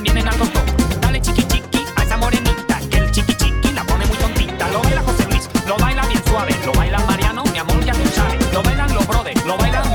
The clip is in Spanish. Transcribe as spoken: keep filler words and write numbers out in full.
también en alto tono. Dale chiqui chiqui a esa morenita, que el chiqui chiqui la pone muy tontita. Lo baila José Luis, lo baila bien suave, lo baila Mariano, mi amor ya tú sabes. Lo bailan los brothers, lo bailan